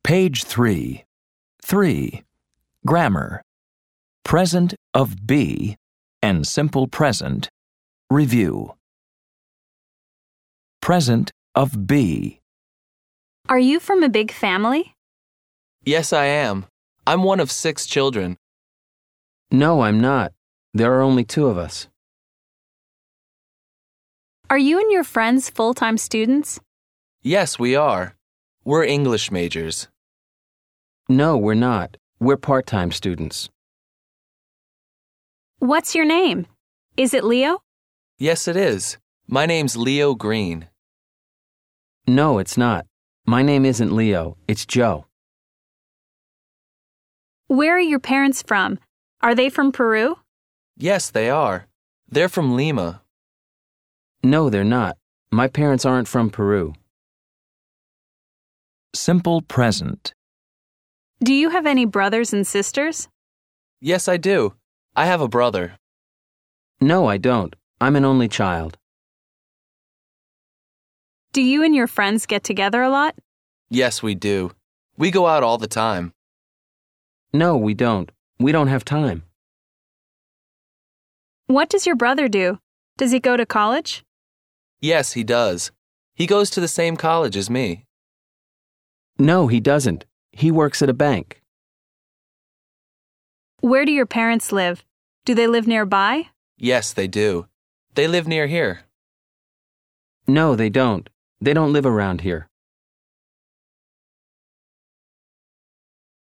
Page 3. 3. Grammar. Present of be and simple present. Review. Present of be. Are you from a big family? Yes, I am. I'm one of 6 children. No, I'm not. There are only 2 of us. Are you and your friends full-time students? Yes, we are. We're English majors. No, we're not. We're part-time students. What's your name? Is it Leo? Yes, it is. My name's Leo Green. No, it's not. My name isn't Leo. It's Joe. Where are your parents from? Are they from Peru? Yes, they are. They're from Lima. No, they're not. My parents aren't from Peru. Simple present. Do you have any brothers and sisters? Yes, I do. I have a brother. No, I don't. I'm an only child. Do you and your friends get together a lot? Yes, we do. We go out all the time. No, we don't. We don't have time. What does your brother do? Does he go to college? Yes, he does. He goes to the same college as me. No, he doesn't. He works at a bank. Where do your parents live? Do they live nearby? Yes, they do. They live near here. No, they don't. They don't live around here.